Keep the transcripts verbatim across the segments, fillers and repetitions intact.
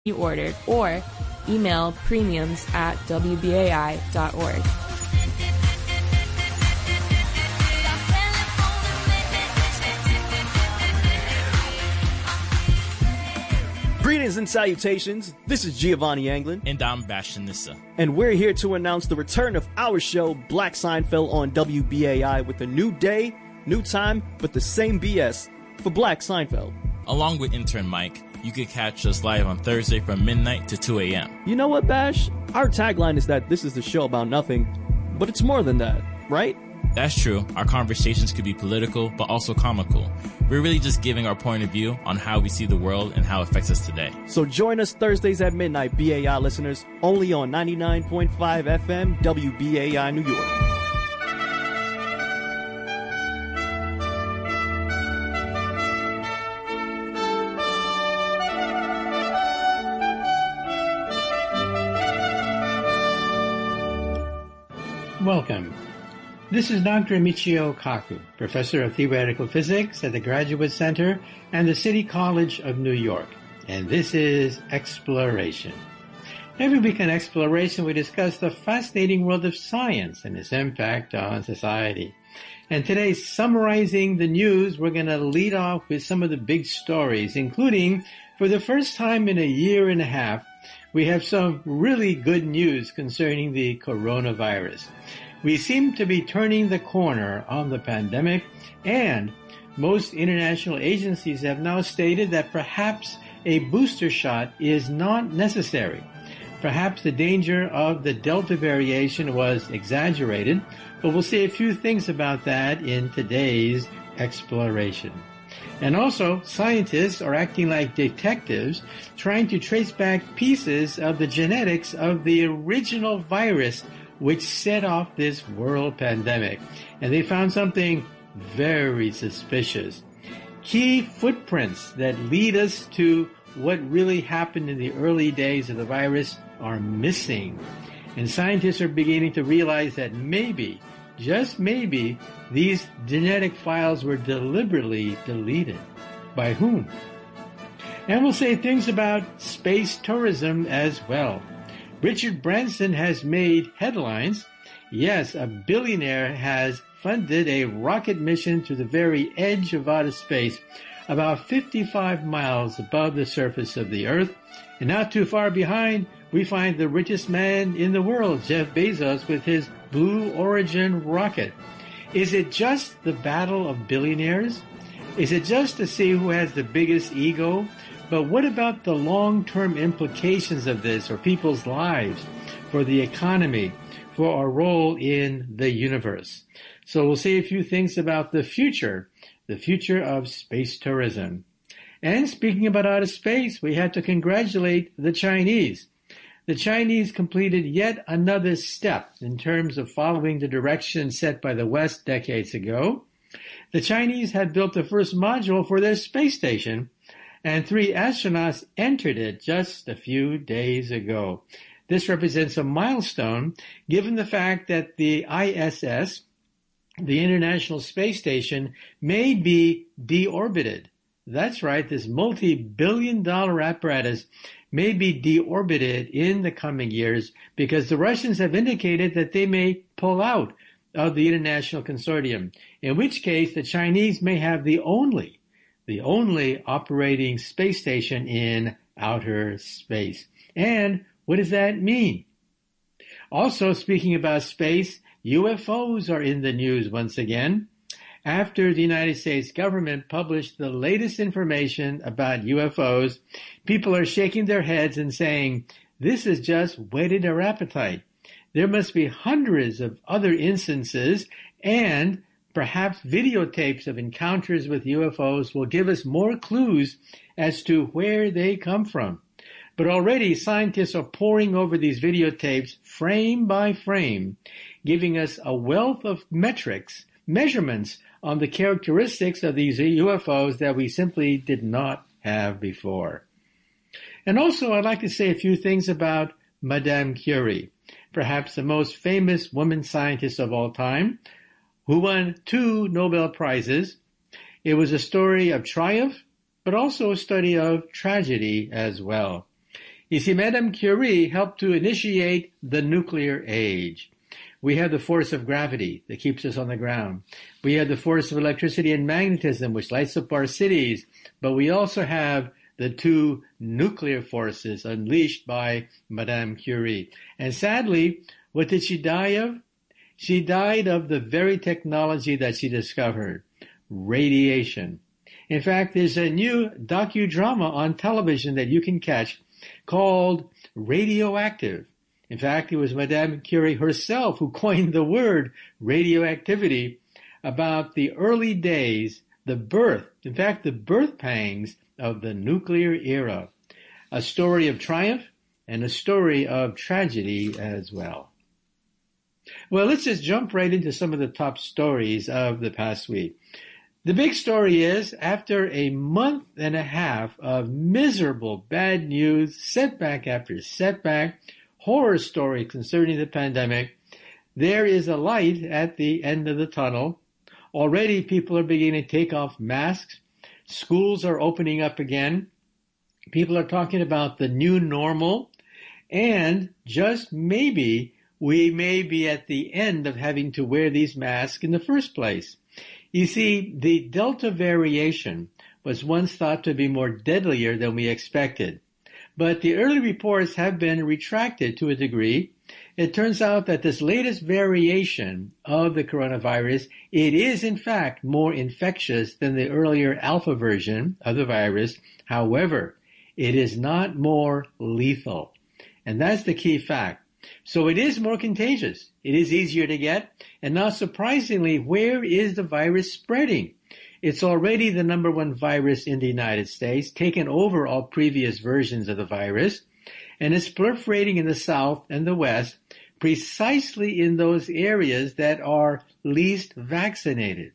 you ordered, or email premiums at w b a i dot org. Greetings and salutations. This is Giovanni Anglin. And I'm Bastian Nissa. And we're here to announce the return of our show, Black Seinfeld, on W B A I with a new day, new time, but the same B S for Black Seinfeld. Along with intern Mike, you can catch us live on Thursday from midnight to two a.m. You know what, Bash? Our tagline is that this is the show about nothing, but it's more than that, right? That's true. Our conversations could be political, but also comical. We're really just giving our point of view on how we see the world and how it affects us today. So join us Thursdays at midnight, B A I listeners, only on ninety-nine point five F M, W B A I New York. Welcome. This is Doctor Michio Kaku, Professor of Theoretical Physics at the Graduate Center and the City College of New York, and this is Exploration. Every week on Exploration, we discuss the fascinating world of science and its impact on society. And today, summarizing the news, we're going to lead off with some of the big stories, including, for the first time in a year and a half, we have some really good news concerning the coronavirus. We seem to be turning the corner on the pandemic, and most international agencies have now stated that perhaps a booster shot is not necessary. Perhaps the danger of the Delta variation was exaggerated, but we'll say a few things about that in today's exploration. And also, scientists are acting like detectives, trying to trace back pieces of the genetics of the original virus which set off this world pandemic. And they found something very suspicious. Key footprints that lead us to what really happened in the early days of the virus are missing. And scientists are beginning to realize that maybe, just maybe, these genetic files were deliberately deleted. By whom? And we'll say things about space tourism as well. Richard Branson has made headlines. Yes, a billionaire has funded a rocket mission to the very edge of outer space, about fifty-five miles above the surface of the Earth. And not too far behind, we find the richest man in the world, Jeff Bezos, with his Blue Origin rocket. Is it just the battle of billionaires? Is it just to see who has the biggest ego? But what about the long-term implications of this for people's lives, for the economy, for our role in the universe? So we'll say a few things about the future, the future of space tourism. And speaking about outer space, we had to congratulate the Chinese. The Chinese completed yet another step in terms of following the direction set by the West decades ago. The Chinese had built the first module for their space station, and three astronauts entered it just a few days ago. This represents a milestone given the fact that the I S S, the International Space Station, may be deorbited. That's right, this multi-billion dollar apparatus may be deorbited in the coming years because the Russians have indicated that they may pull out of the international consortium, in which case the Chinese may have the only the only operating space station in outer space. And what does that mean? Also, speaking about space, U F Os are in the news once again. After the United States government published the latest information about U F Os, people are shaking their heads and saying, this has just whetted our appetite. There must be hundreds of other instances, and perhaps videotapes of encounters with U F Os will give us more clues as to where they come from. But already scientists are poring over these videotapes frame by frame, giving us a wealth of metrics, measurements on the characteristics of these U F Os that we simply did not have before. And also I'd like to say a few things about Madame Curie, perhaps the most famous woman scientist of all time, who won two Nobel Prizes. It was a story of triumph, but also a story of tragedy as well. You see, Madame Curie helped to initiate the nuclear age. We have the force of gravity that keeps us on the ground. We have the force of electricity and magnetism, which lights up our cities. But we also have the two nuclear forces unleashed by Madame Curie. And sadly, what did she die of? She died of the very technology that she discovered, radiation. In fact, there's a new docudrama on television that you can catch called Radioactive. In fact, it was Madame Curie herself who coined the word radioactivity about the early days, the birth, in fact, the birth pangs of the nuclear era. A story of triumph and a story of tragedy as well. Well, let's just jump right into some of the top stories of the past week. The big story is, after a month and a half of miserable bad news, setback after setback, horror story concerning the pandemic, there is a light at the end of the tunnel. Already people are beginning to take off masks. Schools are opening up again. People are talking about the new normal. And just maybe we may be at the end of having to wear these masks in the first place. You see, the Delta variation was once thought to be more deadlier than we expected. But the early reports have been retracted to a degree. It turns out that this latest variation of the coronavirus, it is in fact more infectious than the earlier alpha version of the virus. However, it is not more lethal. And that's the key fact. So it is more contagious. It is easier to get. And not surprisingly, where is the virus spreading? It's already the number one virus in the United States, taken over all previous versions of the virus, and it's proliferating in the South and the West, precisely in those areas that are least vaccinated.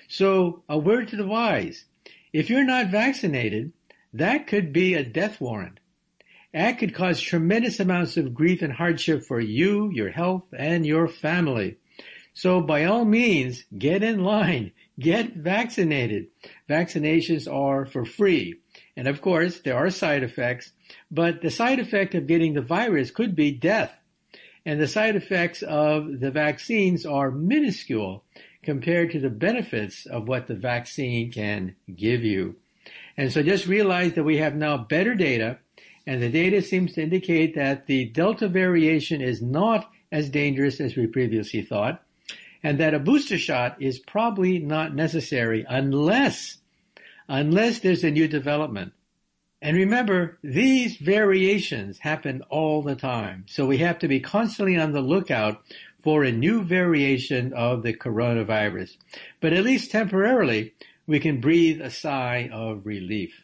So, a word to the wise. If you're not vaccinated, that could be a death warrant. That could cause tremendous amounts of grief and hardship for you, your health, and your family. So by all means, get in line. Get vaccinated. Vaccinations are for free. And of course, there are side effects, but the side effect of getting the virus could be death. And the side effects of the vaccines are minuscule compared to the benefits of what the vaccine can give you. And so just realize that we have now better data, and the data seems to indicate that the Delta variation is not as dangerous as we previously thought, and that a booster shot is probably not necessary unless, unless there's a new development. And remember, these variations happen all the time, so we have to be constantly on the lookout for a new variation of the coronavirus. But at least temporarily, we can breathe a sigh of relief.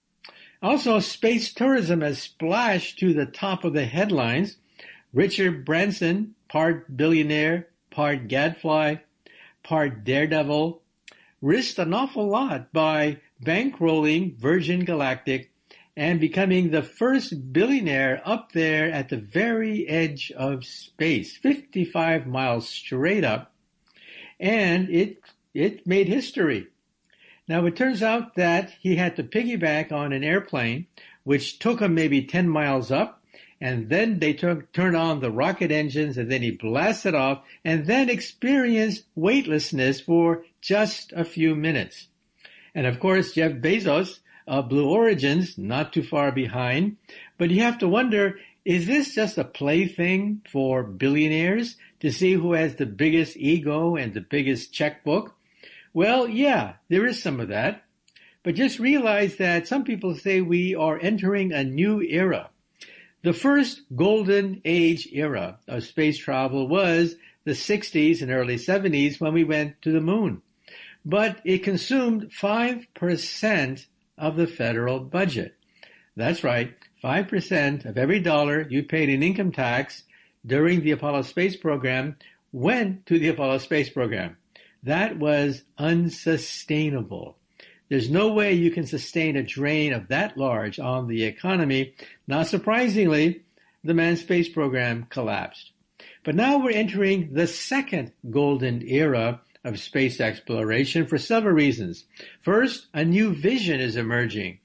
Also, space tourism has splashed to the top of the headlines. Richard Branson, part billionaire, part gadfly, part daredevil, risked an awful lot by bankrolling Virgin Galactic and becoming the first billionaire up there at the very edge of space, fifty-five miles straight up, and it it made history. Now, it turns out that he had to piggyback on an airplane, which took him maybe ten miles up, and then they took, turned on the rocket engines, and then he blasted off, and then experienced weightlessness for just a few minutes. And of course, Jeff Bezos of Blue Origins, not too far behind. But you have to wonder, is this just a plaything for billionaires to see who has the biggest ego and the biggest checkbook? Well, yeah, there is some of that. But just realize that some people say we are entering a new era. The first golden age era of space travel was the sixties and early seventies when we went to the moon. But it consumed five percent of the federal budget. That's right, five percent of every dollar you paid in income tax during the Apollo space program went to the Apollo space program. That was unsustainable. There's no way you can sustain a drain of that large on the economy. Not surprisingly, the manned space program collapsed. But now we're entering the second golden era of space exploration for several reasons. First, a new vision is emerging.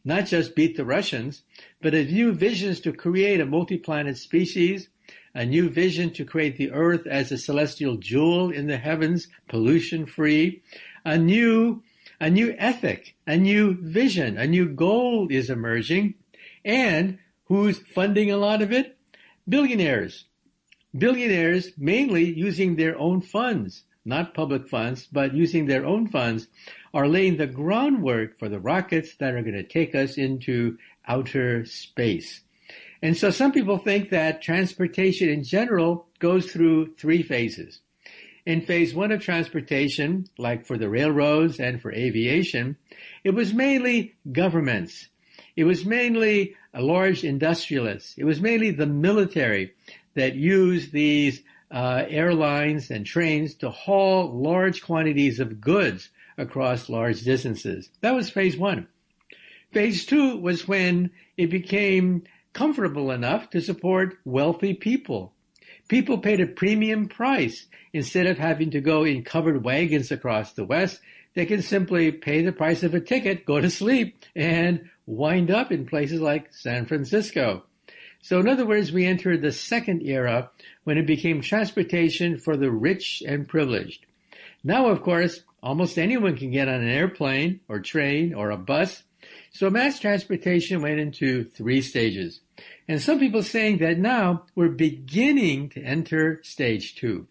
not just beat the Russians, but a new vision to create a multi-planet species, a new vision to create the Earth as a celestial jewel in the heavens, pollution-free, a new, a new ethic, a new vision, a new goal is emerging. And who's funding a lot of it? Billionaires. Billionaires mainly using their own funds, not public funds, but using their own funds, are laying the groundwork for the rockets that are going to take us into outer space. And so some people think that transportation in general goes through three phases. In phase one of transportation, like for the railroads and for aviation, it was mainly governments. It was mainly large industrialists. It was mainly the military that used these uh, airlines and trains to haul large quantities of goods across large distances. That was phase one. Phase two was when it became comfortable enough to support wealthy people. People paid a premium price. Instead of having to go in covered wagons across the West, they can simply pay the price of a ticket, go to sleep, and wind up in places like San Francisco. So in other words, we entered the second era when it became transportation for the rich and privileged. Now, of course, almost anyone can get on an airplane or train or a bus. So mass transportation went into three stages. And some people saying that now we're beginning to enter stage two.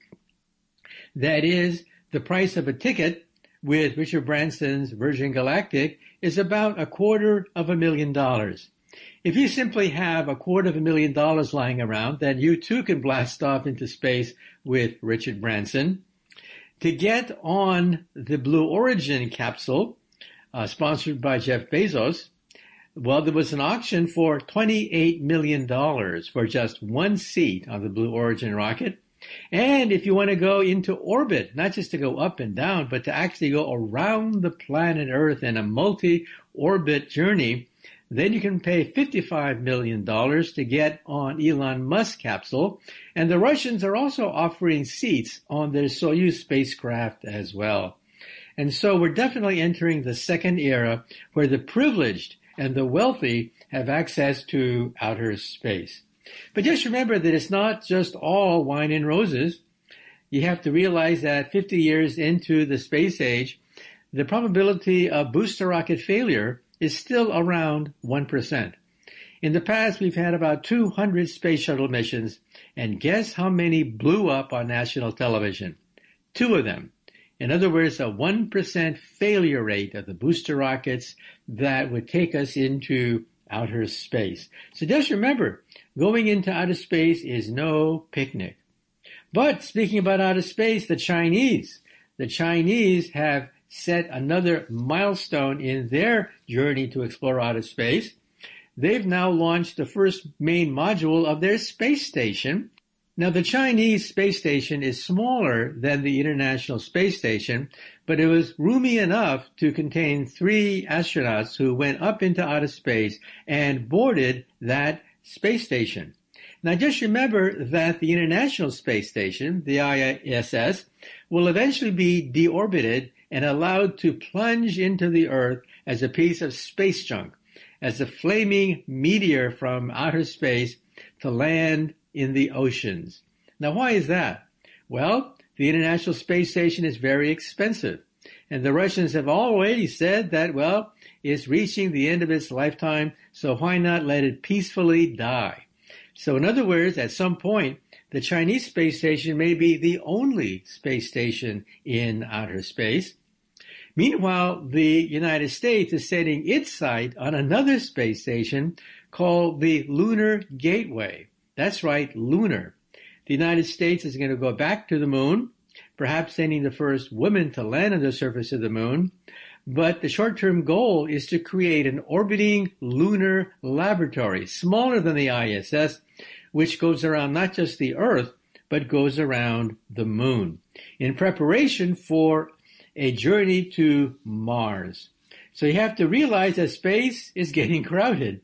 That is, the price of a ticket with Richard Branson's Virgin Galactic is about a quarter of a million dollars. If you simply have a quarter of a million dollars lying around, then you too can blast off into space with Richard Branson. To get on the Blue Origin capsule, uh, sponsored by Jeff Bezos, well, there was an auction for twenty-eight million dollars for just one seat on the Blue Origin rocket. And if you want to go into orbit, not just to go up and down, but to actually go around the planet Earth in a multi-orbit journey, then you can pay fifty-five million dollars to get on Elon Musk's capsule. And the Russians are also offering seats on their Soyuz spacecraft as well. And so we're definitely entering the second era where the privileged and the wealthy have access to outer space. But just remember that it's not just all wine and roses. You have to realize that fifty years into the space age, the probability of booster rocket failure is still around one percent. In the past, we've had about two hundred space shuttle missions, and guess how many blew up on national television? Two of them. In other words, a one percent failure rate of the booster rockets that would take us into outer space. So just remember, going into outer space is no picnic. But speaking about outer space, the Chinese, the Chinese have set another milestone in their journey to explore outer space. They've now launched the first main module of their space station. Now, the Chinese space station is smaller than the International Space Station, but it was roomy enough to contain three astronauts who went up into outer space and boarded that space station. Now, just remember that the International Space Station, the I S S, will eventually be deorbited and allowed to plunge into the Earth as a piece of space junk, as a flaming meteor from outer space to land in the oceans. Now, why is that? Well, the International Space Station is very expensive. And the Russians have already said that, well, it's reaching the end of its lifetime, so why not let it peacefully die? So in other words, at some point, the Chinese space station may be the only space station in outer space. Meanwhile, the United States is setting its sight on another space station called the Lunar Gateway. That's right, lunar. The United States is going to go back to the moon, perhaps sending the first woman to land on the surface of the moon. But the short-term goal is to create an orbiting lunar laboratory, smaller than the I S S, which goes around not just the Earth, but goes around the moon, in preparation for a journey to Mars. So you have to realize that space is getting crowded.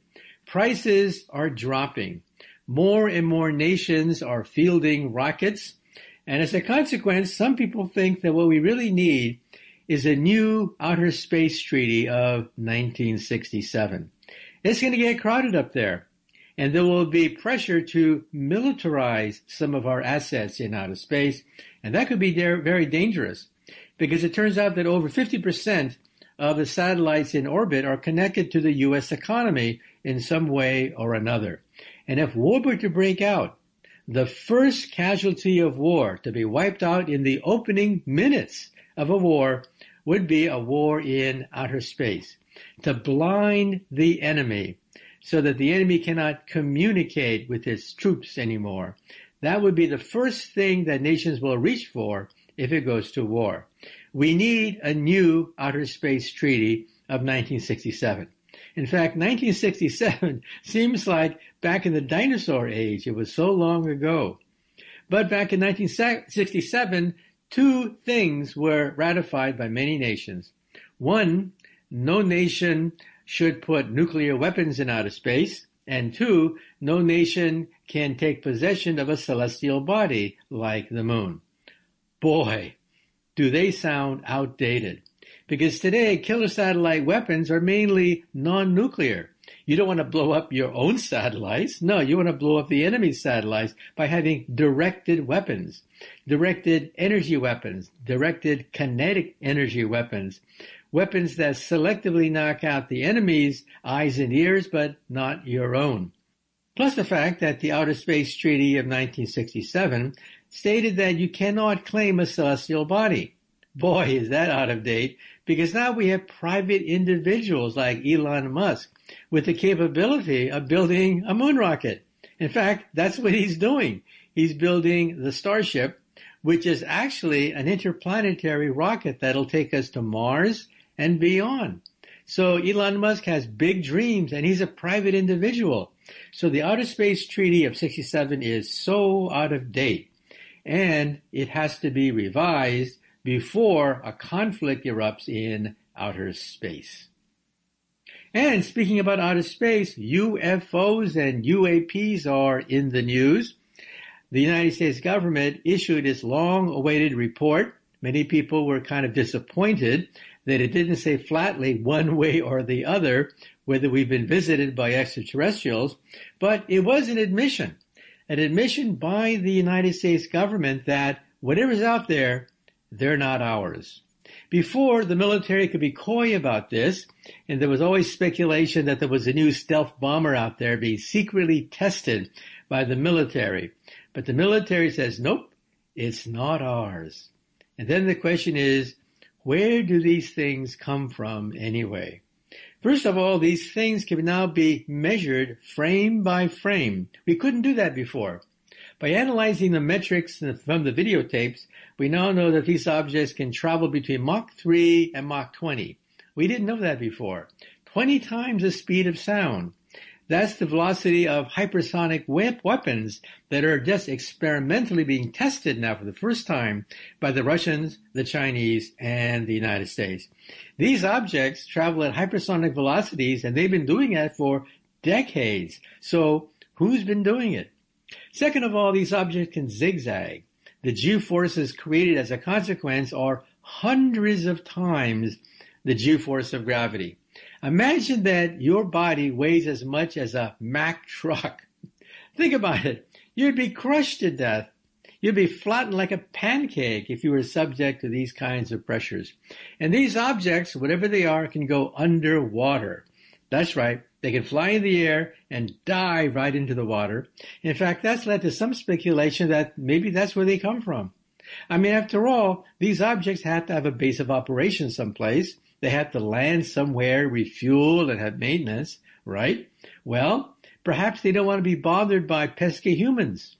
Prices are dropping. More and more nations are fielding rockets. And as a consequence, some people think that what we really need is a new outer space treaty of nineteen sixty-seven. it's going to get crowded up there. And there will be pressure to militarize some of our assets in outer space. And that could be very dangerous because it turns out that over fifty percent of the satellites in orbit are connected to the U S economy in some way or another. And if war were to break out, the first casualty of war to be wiped out in the opening minutes of a war would be a war in outer space, to blind the enemy so that the enemy cannot communicate with its troops anymore. That would be the first thing that nations will reach for if it goes to war. We need a new outer space treaty of nineteen sixty-seven. In fact, nineteen sixty-seven seems like back in the dinosaur age. It was so long ago. But back in nineteen sixty-seven, two things were ratified by many nations. One, no nation should put nuclear weapons in outer space. And two, no nation can take possession of a celestial body like the moon. Boy, do they sound outdated. Because today, killer satellite weapons are mainly non-nuclear. You don't want to blow up your own satellites. No, you want to blow up the enemy's satellites by having directed weapons, directed energy weapons, directed kinetic energy weapons, weapons that selectively knock out the enemy's eyes and ears, but not your own. Plus the fact that the Outer Space Treaty of nineteen sixty-seven stated that you cannot claim a celestial body. Boy, is that out of date, because now we have private individuals like Elon Musk with the capability of building a moon rocket. In fact, that's what he's doing. He's building the Starship, which is actually an interplanetary rocket that'll take us to Mars and beyond. So Elon Musk has big dreams, and he's a private individual. So the Outer Space Treaty of sixty-seven is so out of date, and it has to be revised before a conflict erupts in outer space. And speaking about outer space, U F Os and U A Ps are in the news. The United States government issued its long-awaited report. Many people were kind of disappointed that it didn't say flatly one way or the other whether we've been visited by extraterrestrials, but it was an admission, an admission by the United States government that whatever's out there, they're not ours. Before, the military could be coy about this, and there was always speculation that there was a new stealth bomber out there being secretly tested by the military. But the military says, nope, it's not ours. And then the question is, where do these things come from anyway? First of all, these things can now be measured frame by frame. We couldn't do that before. By analyzing the metrics from the videotapes, we now know that these objects can travel between Mach three and Mach twenty. We didn't know that before. twenty times the speed of sound. That's the velocity of hypersonic weapons that are just experimentally being tested now for the first time by the Russians, the Chinese, and the United States. These objects travel at hypersonic velocities, and they've been doing that for decades. So who's been doing it? Second of all, these objects can zigzag. The G-forces created as a consequence are hundreds of times the G-force of gravity. Imagine that your body weighs as much as a Mack truck. Think about it. You'd be crushed to death. You'd be flattened like a pancake if you were subject to these kinds of pressures. And these objects, whatever they are, can go underwater. That's right. They can fly in the air and dive right into the water. In fact, that's led to some speculation that maybe that's where they come from. I mean, after all, these objects have to have a base of operations someplace. They have to land somewhere, refuel, and have maintenance, right? Well, perhaps they don't want to be bothered by pesky humans.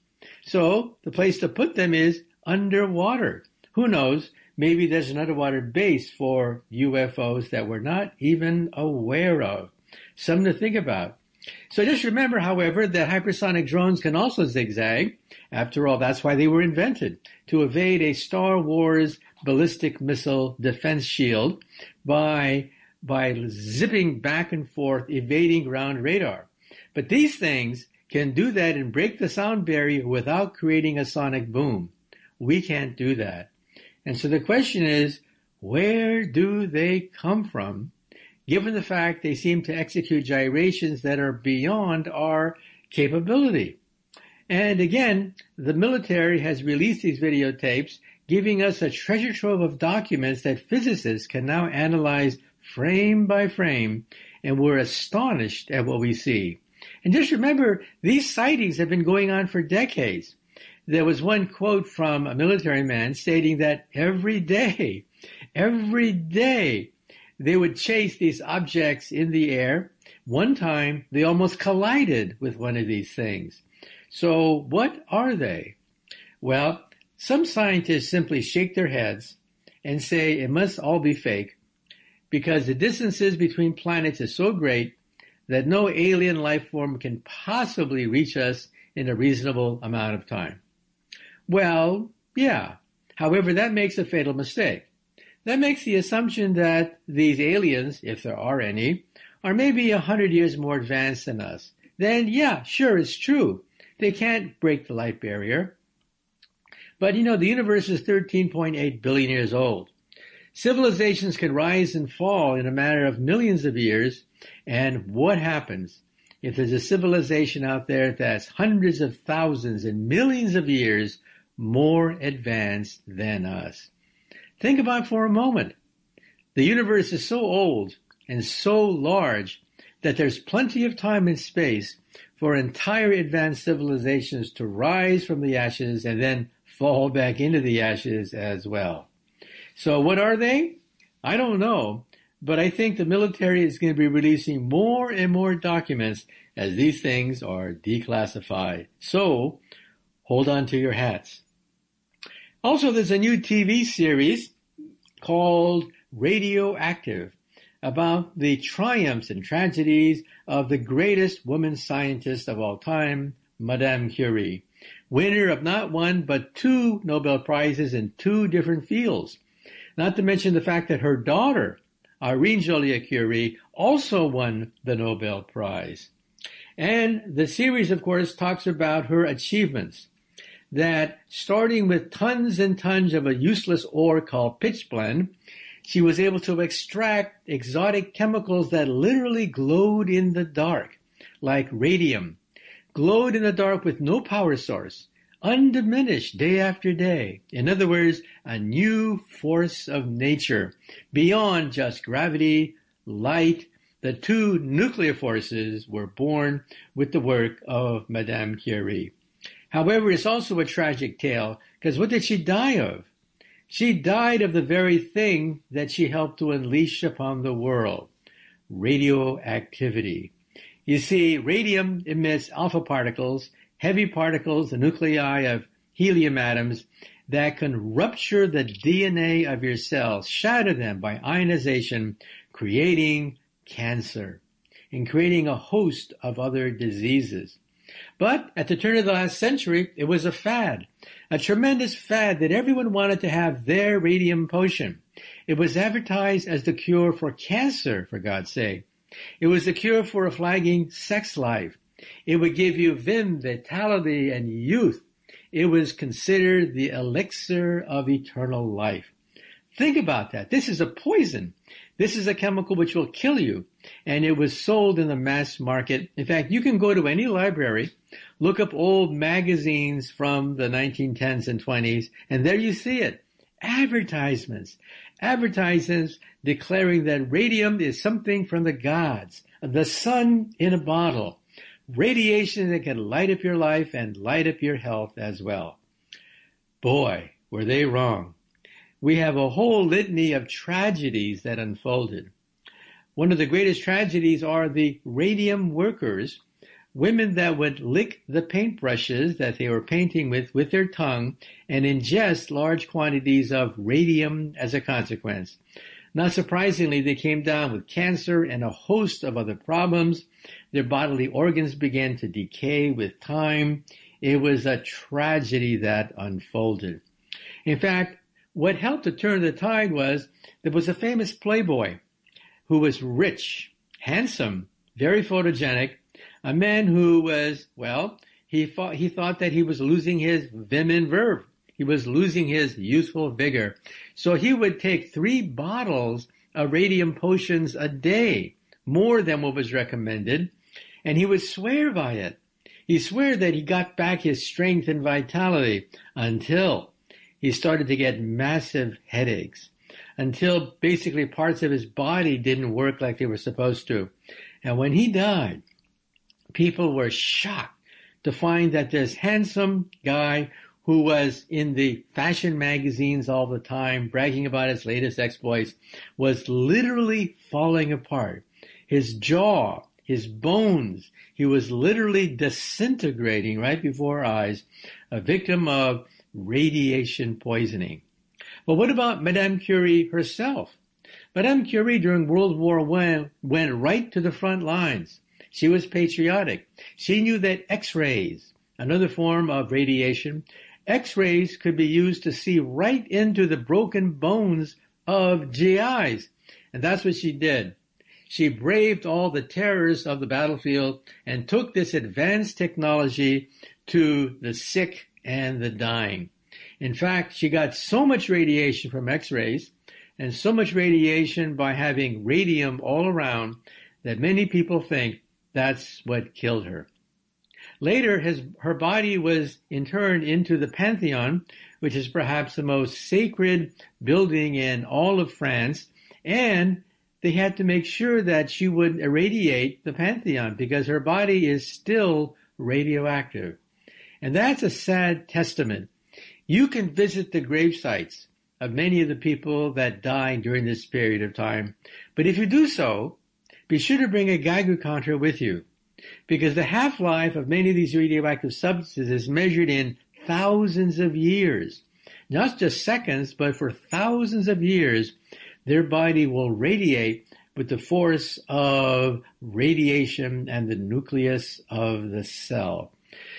So the place to put them is underwater. Who knows? Maybe there's an underwater base for U F Os that we're not even aware of. Something to think about. So just remember, however, that hypersonic drones can also zigzag. After all, that's why they were invented, to evade a Star Wars ballistic missile defense shield by, by zipping back and forth, evading ground radar. But these things can do that and break the sound barrier without creating a sonic boom. We can't do that. And so the question is, where do they come from? given the fact they seem to execute gyrations that are beyond our capability. And again, the military has released these videotapes, giving us a treasure trove of documents that physicists can now analyze frame by frame, and we're astonished at what we see. And just remember, these sightings have been going on for decades. There was one quote from a military man stating that every day, every day, they would chase these objects in the air. One time, they almost collided with one of these things. So what are they? Well, some scientists simply shake their heads and say it must all be fake because the distances between planets is so great that no alien life form can possibly reach us in a reasonable amount of time. Well, yeah. However, that makes a fatal mistake. That makes the assumption that these aliens, if there are any, are maybe a hundred years more advanced than us. Then, yeah, sure, it's true. They can't break the light barrier. But, you know, the universe is thirteen point eight billion years old. Civilizations can rise and fall in a matter of millions of years. And what happens if there's a civilization out there that's hundreds of thousands and millions of years more advanced than us? Think about it for a moment. The universe is so old and so large that there's plenty of time and space for entire advanced civilizations to rise from the ashes and then fall back into the ashes as well. So what are they? I don't know, but I think the military is going to be releasing more and more documents as these things are declassified. So hold on to your hats. Also, there's a new T V series called Radioactive about the triumphs and tragedies of the greatest woman scientist of all time, Madame Curie, winner of not one but two Nobel Prizes in two different fields. Not to mention the fact that her daughter, Irene Joliot-Curie, also won the Nobel Prize. And the series, of course, talks about her achievements, that starting with tons and tons of a useless ore called pitchblende, she was able to extract exotic chemicals that literally glowed in the dark, like radium, glowed in the dark with no power source, undiminished day after day. In other words, a new force of nature, beyond just gravity, light. The two nuclear forces were born with the work of Madame Curie. However, it's also a tragic tale, because what did she die of? She died of the very thing that she helped to unleash upon the world, radioactivity. You see, radium emits alpha particles, heavy particles, the nuclei of helium atoms that can rupture the D N A of your cells, shatter them by ionization, creating cancer and creating a host of other diseases. But at the turn of the last century, it was a fad, a tremendous fad that everyone wanted to have their radium potion. It was advertised as the cure for cancer, for God's sake. It was the cure for a flagging sex life. It would give you vim, vitality, and youth. It was considered the elixir of eternal life. Think about that. This is a poison. This is a chemical which will kill you. And it was sold in the mass market. In fact, you can go to any library, look up old magazines from the nineteen tens and twenties, and there you see it. Advertisements. Advertisements declaring that radium is something from the gods, the sun in a bottle, radiation that can light up your life and light up your health as well. Boy, were they wrong. We have a whole litany of tragedies that unfolded. One of the greatest tragedies are the radium workers, women that would lick the paintbrushes that they were painting with with their tongue and ingest large quantities of radium as a consequence. Not surprisingly, they came down with cancer and a host of other problems. Their bodily organs began to decay with time. It was a tragedy that unfolded. In fact, what helped to turn the tide was there was a famous playboy who was rich, handsome, very photogenic, a man who was, well, he thought, he thought that he was losing his vim and verve. He was losing his youthful vigor. So he would take three bottles uh, radium potions a day, more than what was recommended, and he would swear by it. He swore that he got back his strength and vitality until he started to get massive headaches, until basically parts of his body didn't work like they were supposed to. And when he died, people were shocked to find that this handsome guy who was in the fashion magazines all the time, bragging about his latest exploits, was literally falling apart. His jaw, his bones, he was literally disintegrating right before our eyes, a victim of radiation poisoning. But what about Madame Curie herself? Madame Curie during World War One went right to the front lines. She was patriotic. She knew that X-rays, another form of radiation, X-rays could be used to see right into the broken bones of G Is. And that's what she did. She braved all the terrors of the battlefield and took this advanced technology to the sick and the dying. In fact, she got so much radiation from X-rays and so much radiation by having radium all around that many people think that's what killed her. Later, his, her body was interned into the Pantheon, which is perhaps the most sacred building in all of France, and they had to make sure that she would irradiate the Pantheon because her body is still radioactive. And that's a sad testament. You can visit the grave sites of many of the people that died during this period of time, but if you do so, be sure to bring a Geiger counter with you, because the half-life of many of these radioactive substances is measured in thousands of years. Not just seconds, but for thousands of years, their body will radiate with the force of radiation and the nucleus of the cell.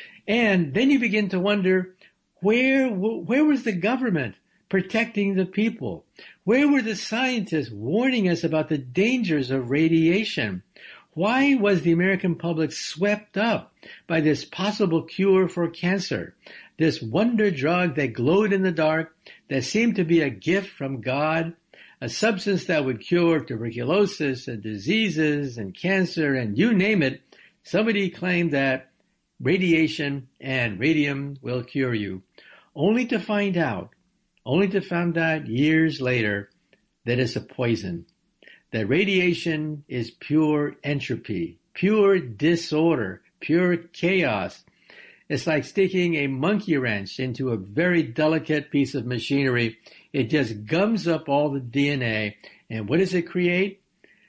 And then you begin to wonder, where, where was the government protecting the people? Where were the scientists warning us about the dangers of radiation? Why was the American public swept up by this possible cure for cancer, this wonder drug that glowed in the dark, that seemed to be a gift from God, a substance that would cure tuberculosis and diseases and cancer and you name it? Somebody claimed that radiation and radium will cure you, only to find out, only to find out years later that it's a poison. That radiation is pure entropy, pure disorder, pure chaos. It's like sticking a monkey wrench into a very delicate piece of machinery. It just gums up all the D N A. And what does it create?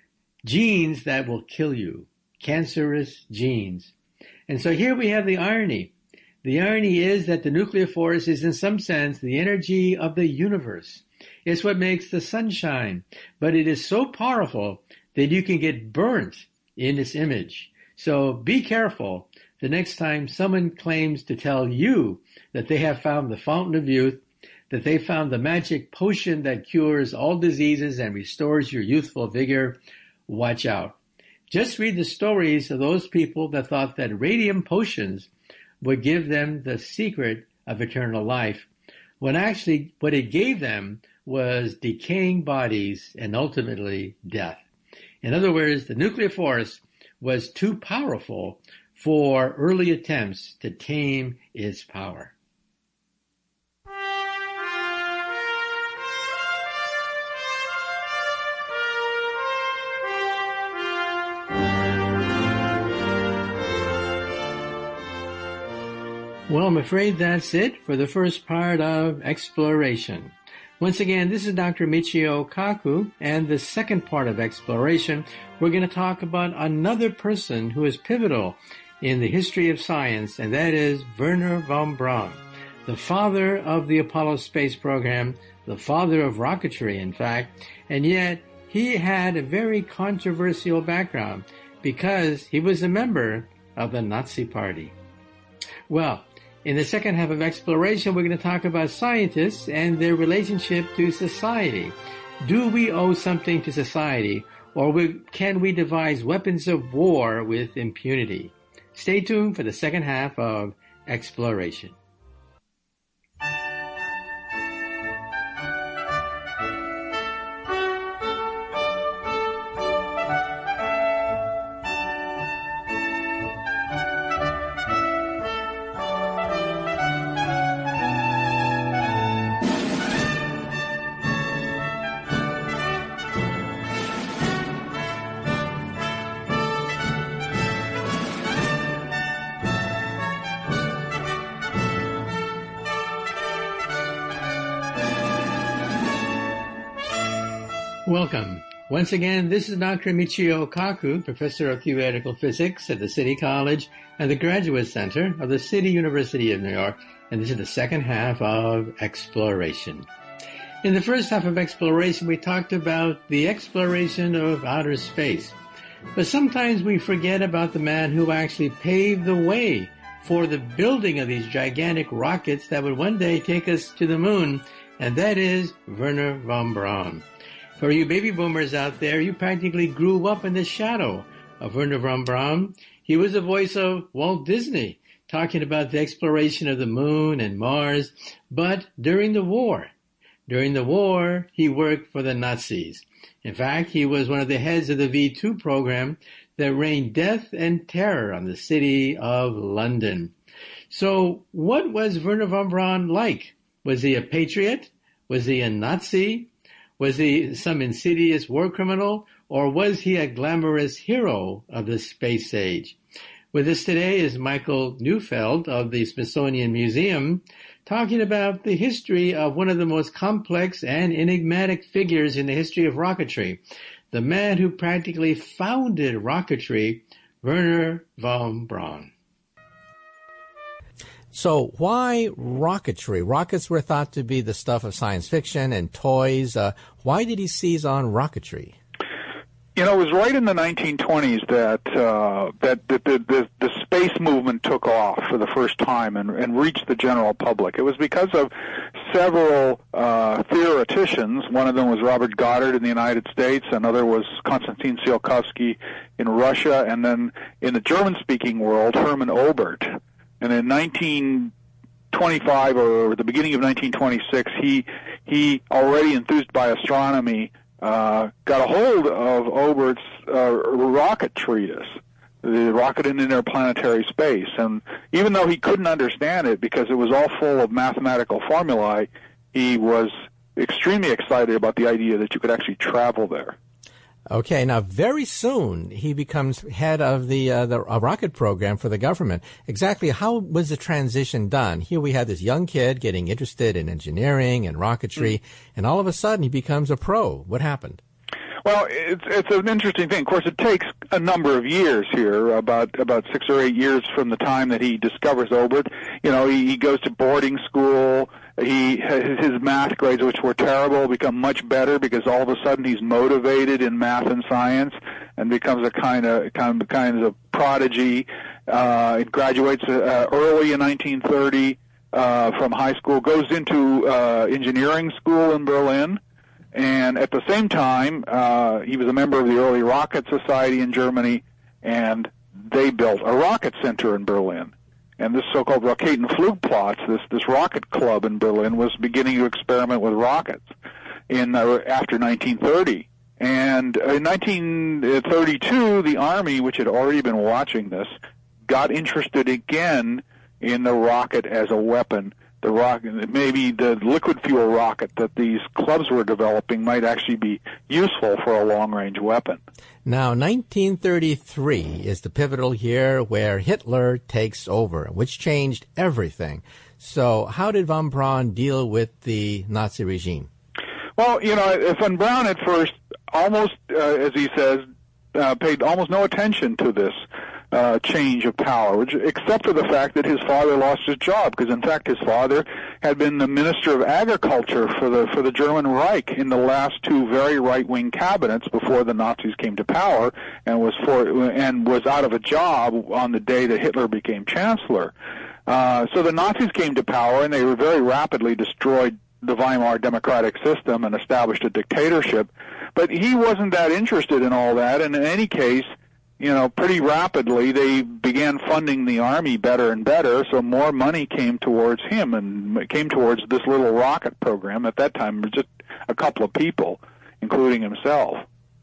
Genes that will kill you. Cancerous genes. And so here we have the irony. The irony is that the nuclear force is in some sense the energy of the universe. It's what makes the sun shine, but it is so powerful that you can get burnt in its image. So be careful the next time someone claims to tell you that they have found the fountain of youth, that they found the magic potion that cures all diseases and restores your youthful vigor. Watch out. Just read the stories of those people that thought that radium potions would give them the secret of eternal life, when actually what it gave them was decaying bodies and ultimately death. In other words, the nuclear force was too powerful for early attempts to tame its power. Well, I'm afraid that's it for the first part of Exploration. Once again, this is Doctor Michio Kaku, and the second part of Exploration, we're going to talk about another person who is pivotal in the history of science, and that is Wernher von Braun, the father of the Apollo space program, the father of rocketry, in fact, and yet he had a very controversial background because he was a member of the Nazi Party. Well, in the second half of Exploration, we're going to talk about scientists and their relationship to society. Do we owe something to society, or can we devise weapons of war with impunity? Stay tuned for the second half of Exploration. Welcome. Once again, this is Doctor Michio Kaku, Professor of Theoretical Physics at the City College and the Graduate Center of the City University of New York, and this is the second half of Exploration. In the first half of Exploration, we talked about the exploration of outer space. But sometimes we forget about the man who actually paved the way for the building of these gigantic rockets that would one day take us to the moon, and that is Wernher von Braun. For you baby boomers out there, you practically grew up in the shadow of Wernher von Braun. He was the voice of Walt Disney, talking about the exploration of the moon and Mars. But during the war, during the war, he worked for the Nazis. In fact, he was one of the heads of the V two program that rained death and terror on the city of London. So what was Wernher von Braun like? Was he a patriot? Was he a Nazi? Was he some insidious war criminal, or was he a glamorous hero of the space age? With us today is Michael Neufeld of the Smithsonian Museum, talking about the history of one of the most complex and enigmatic figures in the history of rocketry, the man who practically founded rocketry, Wernher von Braun. So why rocketry? Rockets were thought to be the stuff of science fiction and toys. Uh, why did he seize on rocketry? You know, it was right in the nineteen twenties that uh, that, that the, the, the space movement took off for the first time and, and reached the general public. It was because of several uh, theoreticians. One of them was Robert Goddard in the United States. Another was Konstantin Tsiolkovsky in Russia. And then in the German-speaking world, Hermann Oberth. And in nineteen twenty-five, or the beginning of nineteen twenty-six, he he already enthused by astronomy, uh, got a hold of Oberth's uh, rocket treatise, the Rocket in Interplanetary Space. And even though he couldn't understand it because it was all full of mathematical formulae, he was extremely excited about the idea that you could actually travel there. Okay, now very soon he becomes head of the uh, the uh, rocket program for the government. Exactly how was the transition done? Here we had this young kid getting interested in engineering and rocketry, mm-hmm. and all of a sudden he becomes a pro. What happened? Well, it's it's an interesting thing. Of course, it takes a number of years here, about about six or eight years from the time that he discovers Oberth. You know, he, he goes to boarding school. He his math grades, which were terrible, become much better because all of a sudden he's motivated in math and science and becomes a kind of kind of kind of prodigy. Uh, he graduates uh, early in nineteen thirty uh, from high school, goes into uh, engineering school in Berlin. And at the same time, uh, he was a member of the Early Rocket Society in Germany, and they built a rocket center in Berlin. And this so-called Raketenflugplatz, this this rocket club in Berlin, was beginning to experiment with rockets in uh, after nineteen thirty. And in nineteen thirty-two, the Army, which had already been watching this, got interested again in the rocket as a weapon. The rocket, maybe the liquid fuel rocket that these clubs were developing might actually be useful for a long-range weapon. Now, nineteen thirty-three is the pivotal year where Hitler takes over, which changed everything. So how did von Braun deal with the Nazi regime? Well, you know, von Braun at first almost, uh, as he says, uh, paid almost no attention to this Uh, change of power, which, except for the fact that his father lost his job, because in fact his father had been the Minister of Agriculture for the for the German Reich in the last two very right-wing cabinets before the Nazis came to power, and was for and was out of a job on the day that Hitler became chancellor. Uh, so the Nazis came to power, and they very rapidly destroyed the Weimar democratic system and established a dictatorship. But he wasn't that interested in all that, and in any case, you know, pretty rapidly they began funding the Army better and better, so more money came towards him and came towards this little rocket program. At that time, it was just a couple of people, including himself.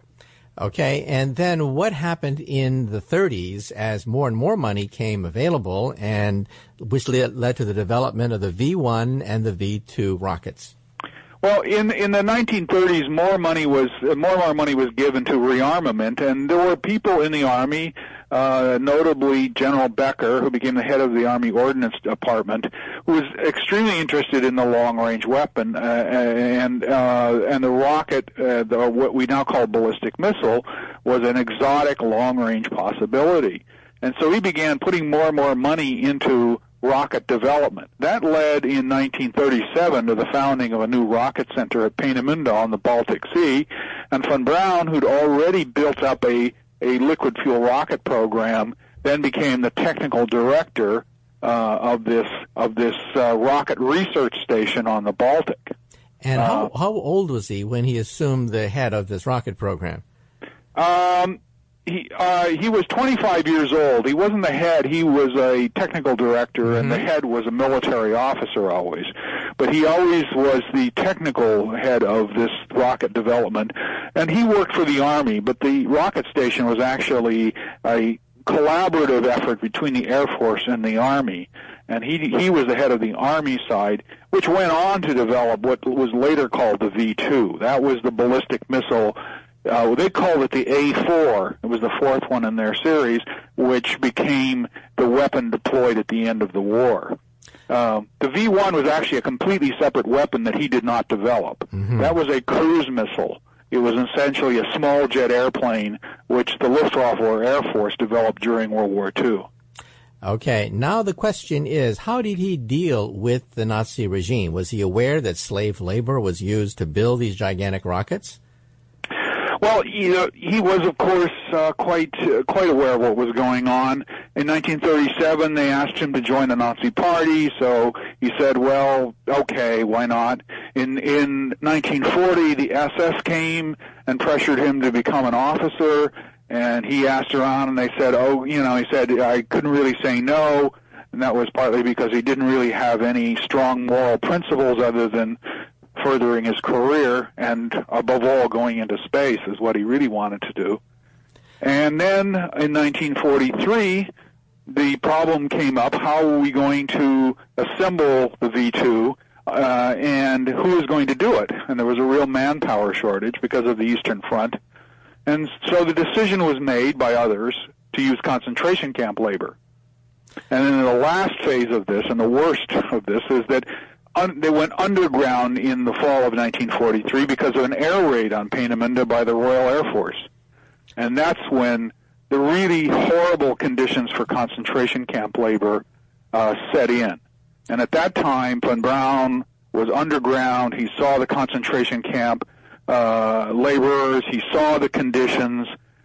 Okay, and then what happened in the thirties as more and more money came available, and which led to the development of the V one and the V two rockets? Well, in in the nineteen thirties, more money was more and more money was given to rearmament, and there were people in the Army uh, notably General Becker, who became the head of the Army Ordnance Department, who was extremely interested in the long-range weapon, uh, and uh, and the rocket, uh, the, what we now call ballistic missile, was an exotic long-range possibility. And so he began putting more and more money into rocket development. That led in nineteen thirty-seven to the founding of a new rocket center at Peenemünde on the Baltic Sea, and von Braun, who'd already built up a, a liquid fuel rocket program, then became the technical director uh, of this of this uh, rocket research station on the Baltic. And uh, how, how old was he when he assumed the head of this rocket program? Um, He uh, he was twenty-five years old. He wasn't the head. He was a technical director, mm-hmm. and the head was a military officer always. But he always was the technical head of this rocket development, and he worked for the Army. But the rocket station was actually a collaborative effort between the Air Force and the Army, and he he was the head of the Army side, which went on to develop what was later called the V two. That was the ballistic missile. Uh, they called it the A four. It was the fourth one in their series, which became the weapon deployed at the end of the war. Uh, the V one was actually a completely separate weapon that he did not develop. Mm-hmm. That was a cruise missile. It was essentially a small jet airplane, which the Luftwaffe or Air Force developed during World War Two. Okay, now the question is, how did he deal with the Nazi regime? Was he aware that slave labor was used to build these gigantic rockets? Well, you know, he was, of course, uh, quite uh, quite aware of what was going on. In nineteen thirty-seven, they asked him to join the Nazi Party, so he said, well, okay, why not? In in nineteen forty, the S S came and pressured him to become an officer, and he asked around, and they said, oh, you know, he said, I couldn't really say no, and that was partly because he didn't really have any strong moral principles other than furthering his career, and above all, going into space is what he really wanted to do. And then in nineteen forty-three, the problem came up, how are we going to assemble the V two, uh, and who is going to do it? And there was a real manpower shortage because of the Eastern Front. And so the decision was made by others to use concentration camp labor. And then the last phase of this, and the worst of this, is that Un- they went underground in the fall of nineteen forty-three because of an air raid on Peenemünde by the Royal Air Force. And that's when the really horrible conditions for concentration camp labor uh, set in. And at that time, von Braun was underground. He saw the concentration camp uh, laborers. He saw the conditions.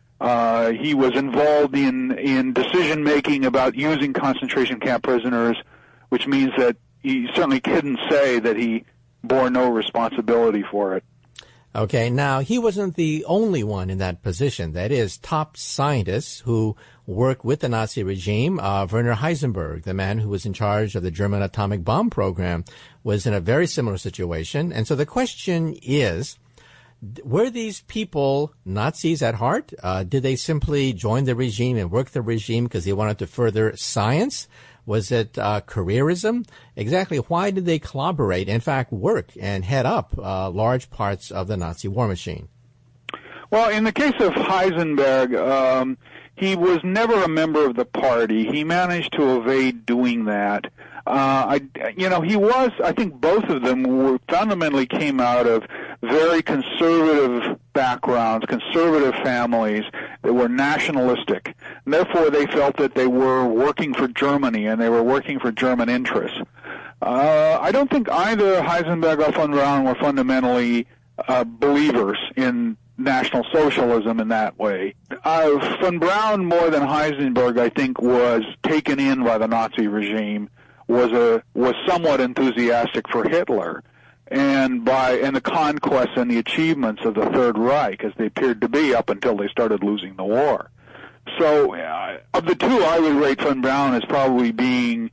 Uh, he was involved in, in decision-making about using concentration camp prisoners, which means that he certainly couldn't say that he bore no responsibility for it. Okay, now he wasn't the only one in that position. That is, top scientists who worked with the Nazi regime, uh, Werner Heisenberg, the man who was in charge of the German atomic bomb program, was in a very similar situation. And so the question is, were these people Nazis at heart? Uh, did they simply join the regime and work the regime because they wanted to further science? Was it uh, careerism? Exactly why did they collaborate, in fact, work and head up uh, large parts of the Nazi war machine? Well, in the case of Heisenberg, um, he was never a member of the party. He managed to evade doing that. Uh, I, you know, he was, I think both of them were fundamentally came out of very conservative backgrounds, conservative families that were nationalistic. And therefore, they felt that they were working for Germany and they were working for German interests. Uh, I don't think either Heisenberg or von Braun were fundamentally uh, believers in National Socialism in that way. Uh, von Braun, more than Heisenberg, I think, was taken in by the Nazi regime, was a was somewhat enthusiastic for Hitler, and by and the conquests and the achievements of the Third Reich, as they appeared to be up until they started losing the war. So, uh, of the two, I would rate von Braun as probably being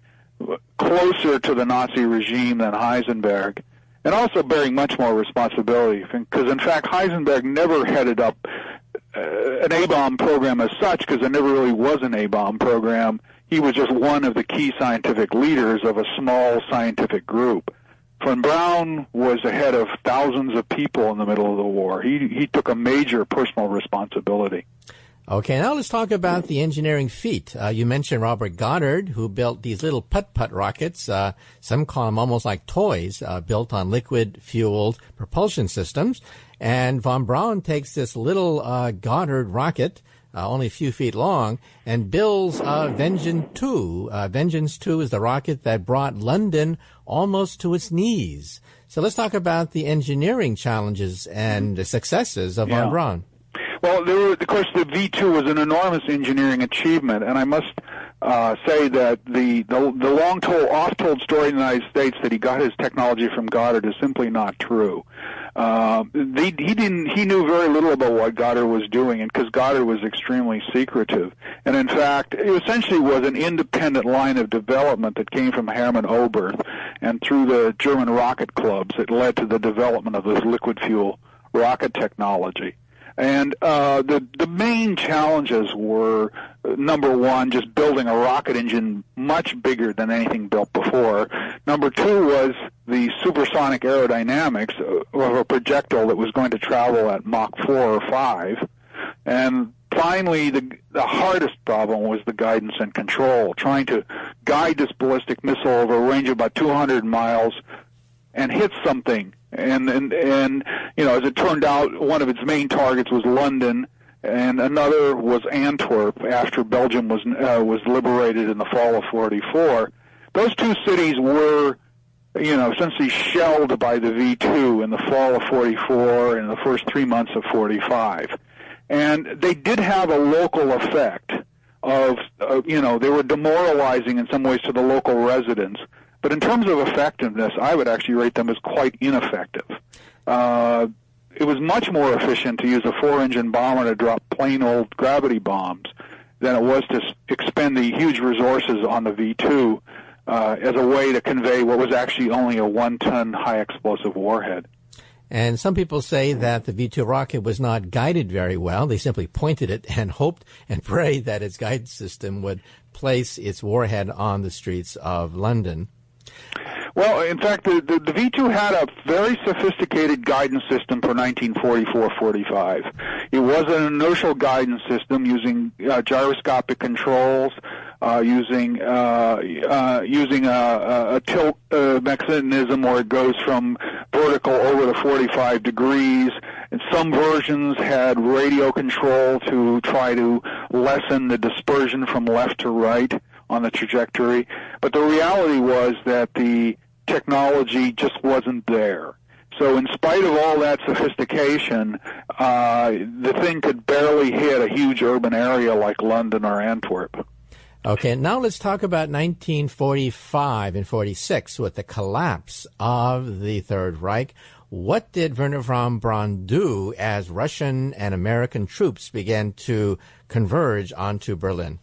closer to the Nazi regime than Heisenberg, and also bearing much more responsibility, because in fact Heisenberg never headed up uh, an A-bomb program as such, because there never really was an A-bomb program. He was just one of the key scientific leaders of a small scientific group. Von Braun was the head of thousands of people in the middle of the war. He he took a major personal responsibility. Okay, now let's talk about the engineering feat. Uh, you mentioned Robert Goddard, who built these little putt-putt rockets. Uh, some call them almost like toys, uh, built on liquid-fueled propulsion systems. And von Braun takes this little uh, Goddard rocket, uh, only a few feet long, and builds uh, Vengeance two. Uh, Vengeance two is the rocket that brought London almost to its knees. So let's talk about the engineering challenges and the successes of yeah. von Braun. Well, there were, of course, the V two was an enormous engineering achievement, and I must uh, say that the, the the long-told, oft-told story in the United States that he got his technology from Goddard is simply not true. Uh, he, he didn't. He knew very little about what Goddard was doing, and because Goddard was extremely secretive, and in fact, it essentially was an independent line of development that came from Hermann Oberth, and through the German rocket clubs, it led to the development of this liquid fuel rocket technology. And uh, the the main challenges were, uh, number one, just building a rocket engine much bigger than anything built before. Number two was the supersonic aerodynamics of a projectile that was going to travel at Mach four or five. And finally, the the hardest problem was the guidance and control, trying to guide this ballistic missile over a range of about two hundred miles and hit something. And, and, and, you know, as it turned out, one of its main targets was London, and another was Antwerp after Belgium was, uh, was liberated in the fall of forty-four. Those two cities were, you know, essentially shelled by the V two in the fall of forty-four and the first three months of forty-five. And they did have a local effect of, uh, you know, they were demoralizing in some ways to the local residents. But in terms of effectiveness, I would actually rate them as quite ineffective. Uh, it was much more efficient to use a four-engine bomber to drop plain old gravity bombs than it was to expend the huge resources on the V two uh, as a way to convey what was actually only a one-ton high-explosive warhead. And some people say that the V two rocket was not guided very well. They simply pointed it and hoped and prayed that its guidance system would place its warhead on the streets of London. Well, in fact, the, the, the V two had a very sophisticated guidance system for nineteen forty-four forty-five. It was an inertial guidance system using uh, gyroscopic controls, uh, using uh, uh, using a, a, a tilt uh, mechanism where it goes from vertical over the forty-five degrees. And some versions had radio control to try to lessen the dispersion from left to right on the trajectory. But the reality was that the technology just wasn't there. So in spite of all that sophistication, uh, the thing could barely hit a huge urban area like London or Antwerp. Okay, now let's talk about nineteen forty-five and forty-six with the collapse of the Third Reich. What did Wernher von Braun do as Russian and American troops began to converge onto Berlin?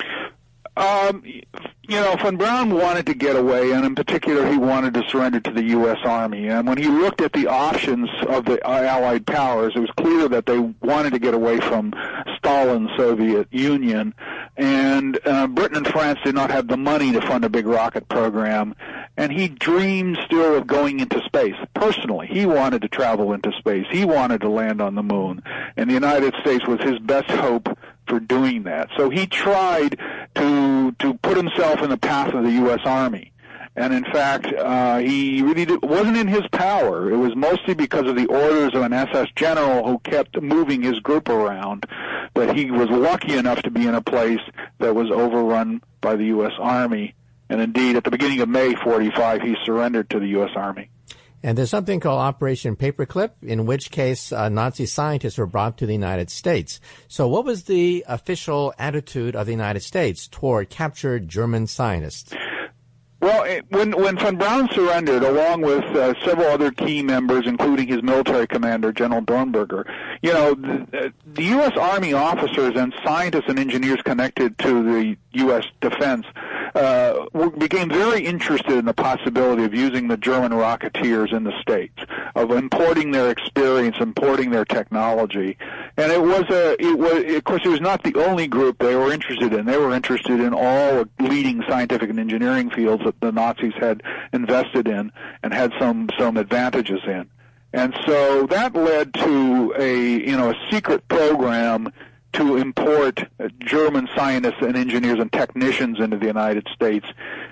Um, you know, von Braun wanted to get away, and in particular, he wanted to surrender to the U S Army. And when he looked at the options of the Allied powers, it was clear that they wanted to get away from Stalin's Soviet Union. And uh, Britain and France did not have the money to fund a big rocket program. And he dreamed still of going into space. Personally, he wanted to travel into space. He wanted to land on the moon. And the United States was his best hope for doing that. So he tried to to put himself in the path of the U S Army. And in fact, uh, he really did, wasn't in his power. It was mostly because of the orders of an S S general who kept moving his group around that he was lucky enough to be in a place that was overrun by the U S Army. And indeed, at the beginning of May forty-five, he surrendered to the U S Army. And there's something called Operation Paperclip, in which case uh, Nazi scientists were brought to the United States. So what was the official attitude of the United States toward captured German scientists? Well, it, when when von Braun surrendered, along with uh, several other key members, including his military commander, General Dornberger, you know, the, the U S Army officers and scientists and engineers connected to the U S defense uh, became very interested in the possibility of using the German rocketeers in the States, of importing their experience, importing their technology. And it was a, it was, of course, it was not the only group they were interested in. They were interested in all leading scientific and engineering fields that the Nazis had invested in and had some, some advantages in. And so that led to a, you know, a secret program to import German scientists and engineers and technicians into the United States,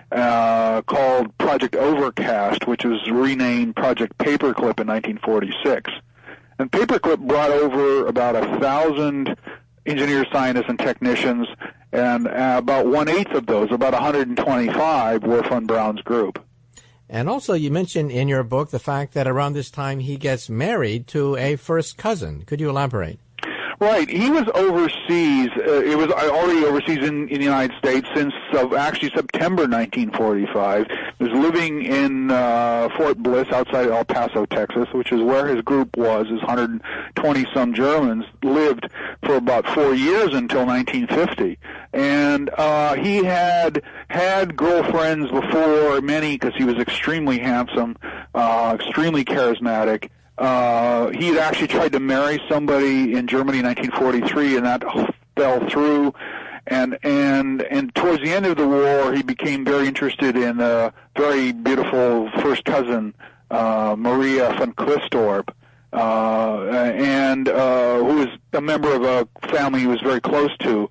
uh, called Project Overcast, which was renamed Project Paperclip in nineteen forty-six. And Paperclip brought over about a thousand engineers, scientists, and technicians, and uh, about one-eighth of those, about one hundred twenty-five, were von Braun's group. And also, you mentioned in your book the fact that around this time he gets married to a first cousin. Could you elaborate? Right. He was overseas. Uh, it was already overseas in, in the United States since uh, actually September nineteen forty-five. He was living in uh, Fort Bliss outside El Paso, Texas, which is where his group was. His one hundred twenty-some Germans lived for about four years until nineteen fifty. And uh, he had had girlfriends before, many, because he was extremely handsome, uh, extremely charismatic. Uh, he had actually tried to marry somebody in Germany in nineteen forty-three, and that fell through. And and and towards the end of the war, he became very interested in a very beautiful first cousin, uh, Maria von Clistorp, uh, and uh, who was a member of a family he was very close to.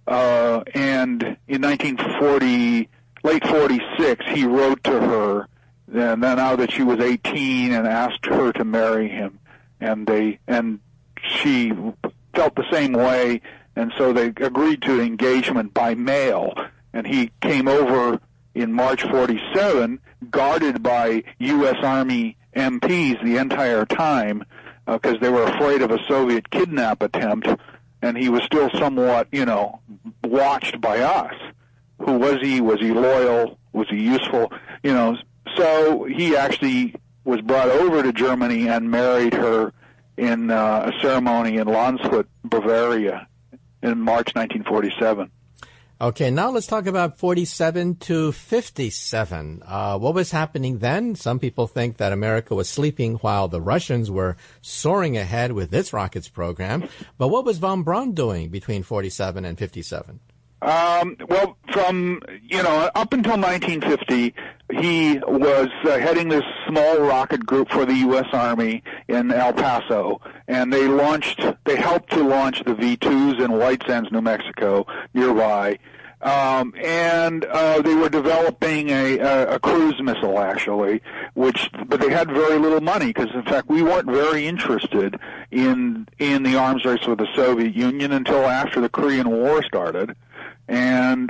Uh, and in nineteen forty, late forty-six, he wrote to her. And then now that she was eighteen, and asked her to marry him, and they and she felt the same way, and so they agreed to engagement by mail. And he came over in March forty-seven, guarded by U S Army M Ps the entire time, because uh, they were afraid of a Soviet kidnap attempt, and he was still somewhat, you know, watched by us. Who was he? Was he loyal? Was he useful? You know. So he actually was brought over to Germany and married her in uh, a ceremony in Landshut, Bavaria, in March nineteen forty-seven. Okay, now let's talk about forty-seven to fifty-seven. Uh, what was happening then? Some people think that America was sleeping while the Russians were soaring ahead with its rockets program. But what was von Braun doing between forty-seven and fifty-seven? Um, well, from, you know, up until nineteen fifty, he was uh, heading this small rocket group for the U S Army in El Paso, and they launched, they helped to launch the V twos in White Sands, New Mexico, nearby. Um, and uh, they were developing a, a, a cruise missile, actually, which, but they had very little money, because, in fact, we weren't very interested in in the arms race with the Soviet Union until after the Korean War started. And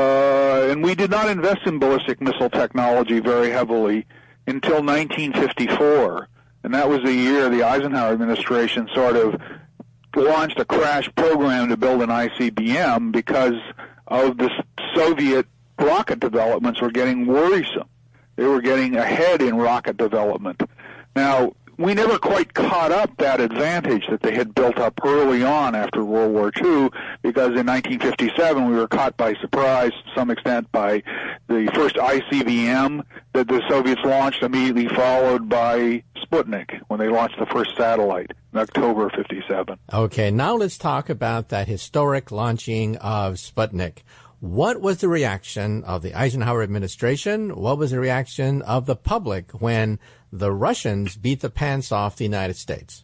uh, and we did not invest in ballistic missile technology very heavily until nineteen fifty-four, and that was the year the Eisenhower administration sort of launched a crash program to build an I C B M because of the Soviet rocket developments were getting worrisome. They were getting ahead in rocket development. Now, we never quite caught up that advantage that they had built up early on after World War Two, because in nineteen fifty-seven we were caught by surprise to some extent by the first I C B M that the Soviets launched, immediately followed by Sputnik when they launched the first satellite in October fifty-seven. Okay, now let's talk about that historic launching of Sputnik. What was the reaction of the Eisenhower administration? What was the reaction of the public when the Russians beat the pants off the United States?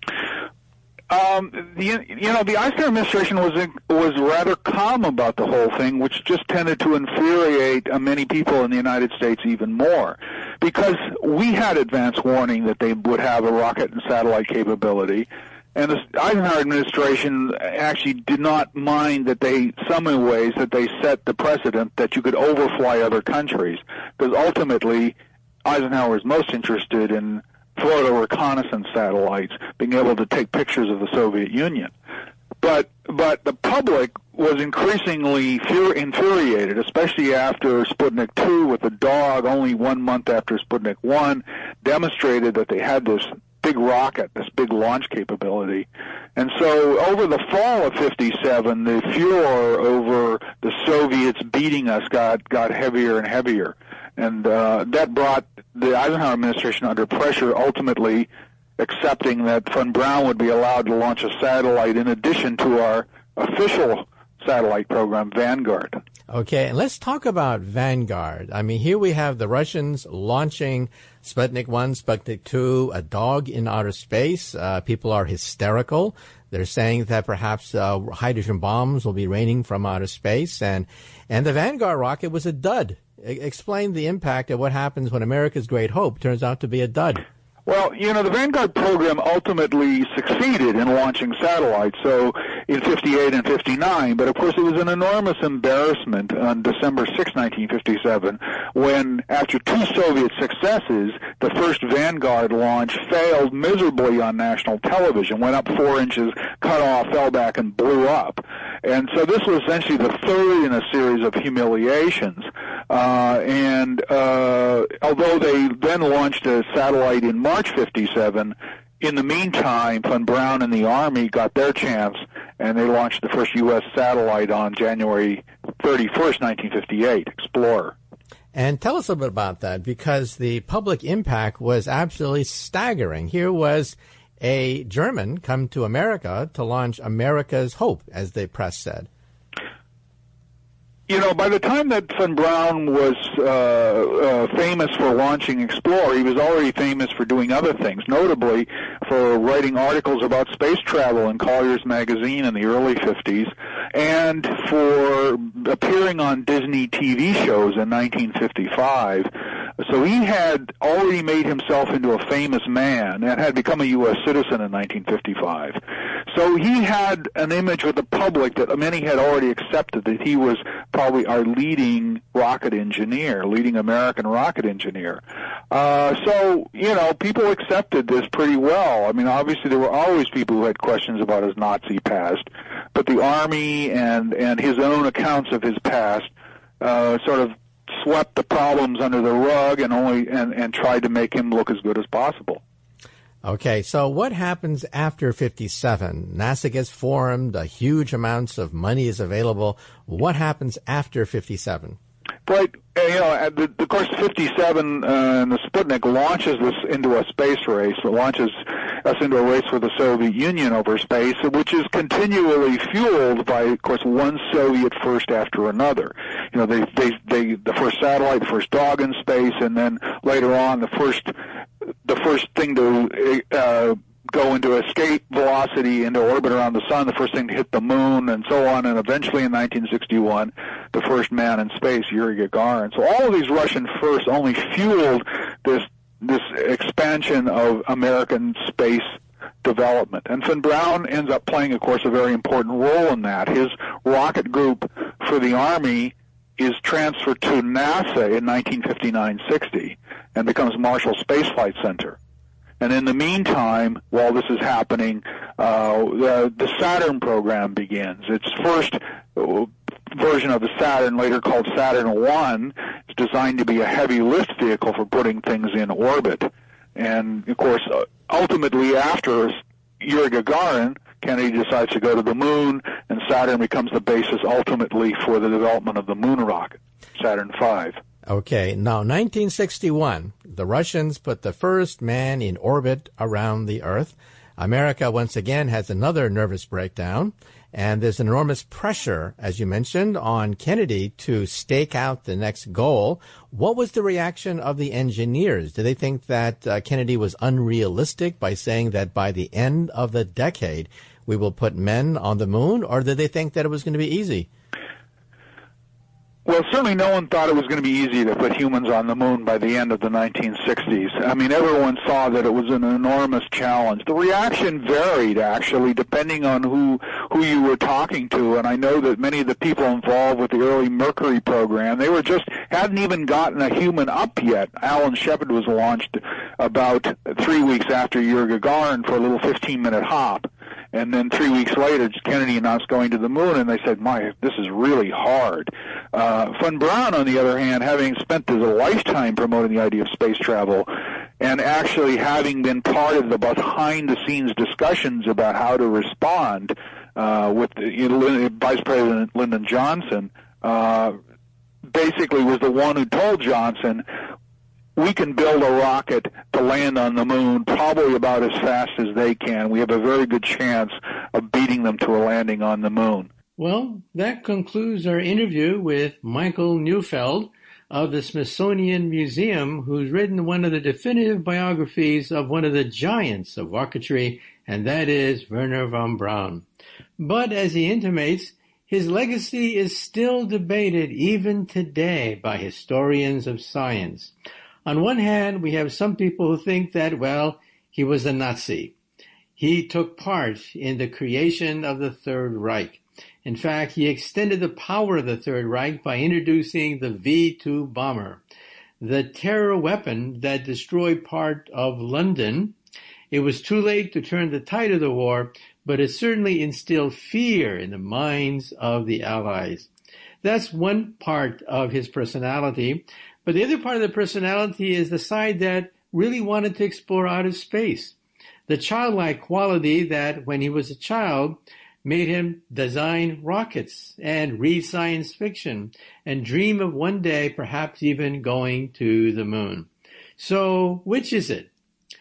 Um, the, you know, the Eisenhower administration was was rather calm about the whole thing, which just tended to infuriate uh, many people in the United States even more, because we had advance warning that they would have a rocket and satellite capability. And the Eisenhower administration actually did not mind that they, some ways, that they set the precedent that you could overfly other countries, because ultimately Eisenhower was most interested in Florida reconnaissance satellites, being able to take pictures of the Soviet Union. But but the public was increasingly fur- infuriated, especially after Sputnik two, with the dog only one month after Sputnik one, demonstrated that they had this big rocket, this big launch capability. And so over the fall of fifty-seven, the furor over the Soviets beating us got, got heavier and heavier. And uh, that brought the Eisenhower administration under pressure, ultimately accepting that von Braun would be allowed to launch a satellite in addition to our official satellite program, Vanguard. Okay, and let's talk about Vanguard. I mean, here we have the Russians launching Sputnik one, Sputnik two, a dog in outer space. Uh, people are hysterical. They're saying that perhaps uh, hydrogen bombs will be raining from outer space, and and the Vanguard rocket was a dud. I- explain the impact of what happens when America's great hope turns out to be a dud. Well, you know, the Vanguard program ultimately succeeded in launching satellites, so in fifty-eight and fifty-nine, but of course it was an enormous embarrassment on December sixth, nineteen fifty-seven, when after two Soviet successes, the first Vanguard launch failed miserably on national television, went up four inches, cut off, fell back, and blew up. And so this was essentially the third in a series of humiliations. Uh, and uh, although they then launched a satellite in March fifty-seven, in the meantime, von Braun and the Army got their chance, and they launched the first U S satellite on January thirty-first, nineteen fifty-eight, Explorer. And tell us a bit about that, because the public impact was absolutely staggering. Here was a German come to America to launch America's hope, as the press said. You know, by the time that von Braun was uh, uh, famous for launching Explorer, he was already famous for doing other things, notably for writing articles about space travel in Collier's magazine in the early fifties, and for appearing on Disney T V shows in nineteen fifty-five. So he had already made himself into a famous man and had become a U S citizen in nineteen fifty-five. So he had an image with the public that many had already accepted, that he was probably our leading rocket engineer, leading American rocket engineer. Uh, so, you know, people accepted this pretty well. I mean, obviously there were always people who had questions about his Nazi past, but the Army and, and his own accounts of his past uh, sort of swept the problems under the rug and only and, and tried to make him look as good as possible. Okay, so what happens after fifty-seven? NASA gets formed, a huge amounts of money is available. What happens after fifty-seven? Right, you know, at the, of course, fifty-seven uh, and the Sputnik launches this into a space race. It launches us into a race with the Soviet Union over space, which is continually fueled by, of course, one Soviet first after another. You know, they, they, they, the first satellite, the first dog in space, and then later on, the first, the first thing to uh, go into escape velocity into orbit around the sun, the first thing to hit the moon, and so on, and eventually in nineteen sixty-one, the first man in space, Yuri Gagarin. So all of these Russian firsts only fueled this this expansion of American space development. And von Braun ends up playing, of course, a very important role in that. His rocket group for the Army is transferred to NASA in nineteen fifty-nine sixty and becomes Marshall Space Flight Center. And in the meantime, while this is happening, uh, the, the Saturn program begins. Its first version of the Saturn, later called Saturn one, is designed to be a heavy lift vehicle for putting things in orbit. And, of course, ultimately after Yuri Gagarin, Kennedy decides to go to the moon, and Saturn becomes the basis ultimately for the development of the moon rocket, Saturn five. Okay, now nineteen sixty-one, the Russians put the first man in orbit around the Earth. America, once again, has another nervous breakdown, and there's enormous pressure, as you mentioned, on Kennedy to stake out the next goal. What was the reaction of the engineers? Did they think that uh, Kennedy was unrealistic by saying that by the end of the decade we will put men on the moon, or did they think that it was going to be easy? Well, certainly no one thought it was going to be easy to put humans on the moon by the end of the nineteen sixties. I mean, everyone saw that it was an enormous challenge. The reaction varied, actually, depending on who who you were talking to. And I know that many of the people involved with the early Mercury program, they were just hadn't even gotten a human up yet. Alan Shepard was launched about three weeks after Yuri Gagarin for a little fifteen-minute hop. And then three weeks later, Kennedy announced going to the moon, and they said, my, this is really hard. Uh, von Braun, on the other hand, having spent his lifetime promoting the idea of space travel and actually having been part of the behind-the-scenes discussions about how to respond uh, with you know, Vice President Lyndon Johnson, uh, basically was the one who told Johnson, we can build a rocket to land on the moon probably about as fast as they can. We have a very good chance of beating them to a landing on the moon. Well, that concludes our interview with Michael Neufeld of the Smithsonian Museum, who's written one of the definitive biographies of one of the giants of rocketry, and that is Wernher von Braun. But as he intimates, his legacy is still debated even today by historians of science. On one hand, we have some people who think that, well, he was a Nazi. He took part in the creation of the Third Reich. In fact, he extended the power of the Third Reich by introducing the V two bomber, the terror weapon that destroyed part of London. It was too late to turn the tide of the war, but it certainly instilled fear in the minds of the Allies. That's one part of his personality. But the other part of the personality is the side that really wanted to explore outer space. The childlike quality that, when he was a child, made him design rockets and read science fiction and dream of one day perhaps even going to the moon. So, which is it?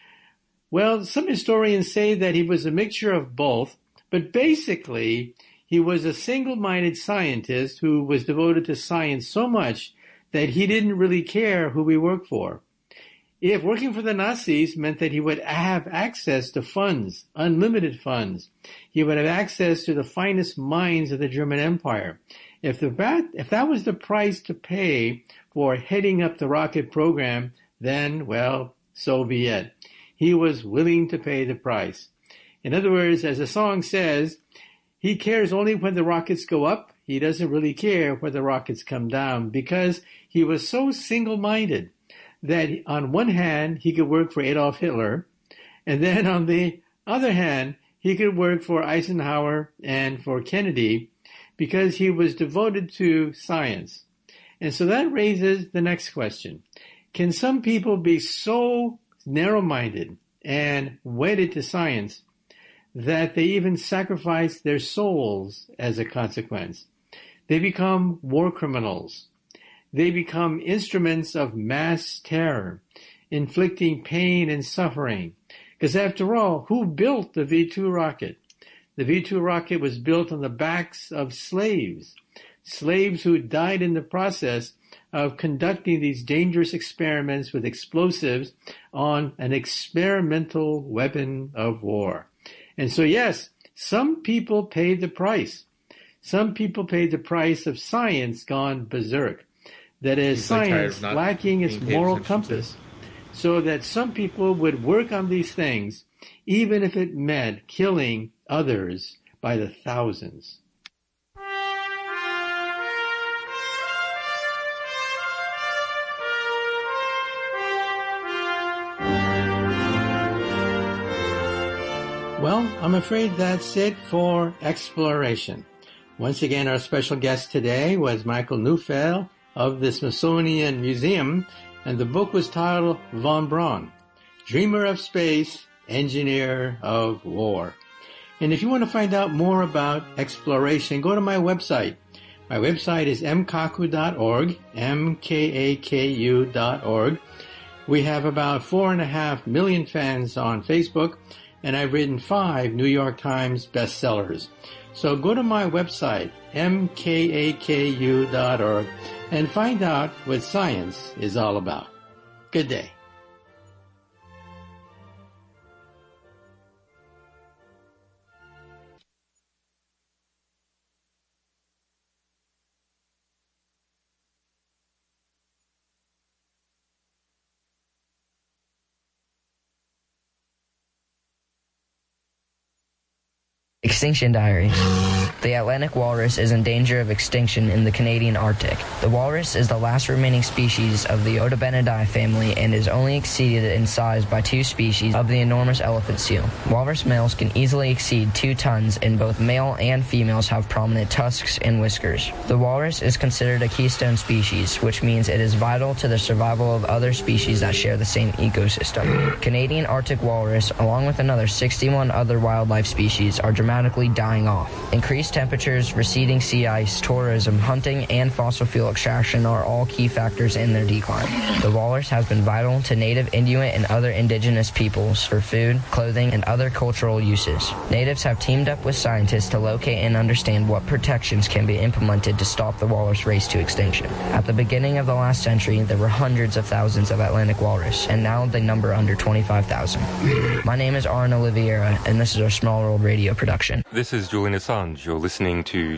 Well, some historians say that he was a mixture of both, but basically he was a single-minded scientist who was devoted to science so much that he didn't really care who he worked for. If working for the Nazis meant that he would have access to funds, unlimited funds, he would have access to the finest minds of the German Empire. If, the, if that was the price to pay for heading up the rocket program, then, well, so be it. He was willing to pay the price. In other words, as the song says, he cares only when the rockets go up. He doesn't really care when the rockets come down, because he was so single-minded that on one hand, he could work for Adolf Hitler, and then on the other hand, he could work for Eisenhower and for Kennedy, because he was devoted to science. And so that raises the next question. Can some people be so narrow-minded and wedded to science that they even sacrifice their souls as a consequence? They become war criminals. They become instruments of mass terror, inflicting pain and suffering. Because after all, who built the V two rocket? The V two rocket was built on the backs of slaves, slaves who died in the process of conducting these dangerous experiments with explosives on an experimental weapon of war. And so, yes, some people paid the price. Some people paid the price of science gone berserk. That is, science lacking its moral compass, so that some people would work on these things, even if it meant killing others by the thousands. Well, I'm afraid that's it for exploration. Once again, our special guest today was Michael Neufeld of the Smithsonian Museum, and the book was titled Von Braun, Dreamer of Space, Engineer of War. And if you want to find out more about exploration, go to my website. My website is m kaku dot org, M K A K U dot org. We have about four and a half million fans on Facebook, and I've written five New York Times bestsellers. So go to my website, m k a k u dot org, and find out what science is all about. Good day. Extinction Diary. The Atlantic walrus is in danger of extinction in the Canadian Arctic. The walrus is the last remaining species of the Odobenidae family and is only exceeded in size by two species of the enormous elephant seal. Walrus males can easily exceed two tons, and both male and females have prominent tusks and whiskers. The walrus is considered a keystone species, which means it is vital to the survival of other species that share the same ecosystem. Canadian Arctic walrus, along with another sixty-one other wildlife species, are dramatically dying off. Increased temperatures, receding sea ice, tourism, hunting, and fossil fuel extraction are all key factors in their decline. The walrus has been vital to native Inuit and other indigenous peoples for food, clothing, and other cultural uses. Natives have teamed up with scientists to locate and understand what protections can be implemented to stop the walrus race to extinction. At the beginning of the last century, there were hundreds of thousands of Atlantic walrus, and now they number under twenty-five thousand. My name is Aaron Oliveira, and this is our Small World Radio production. This is Julian Assange. You're listening to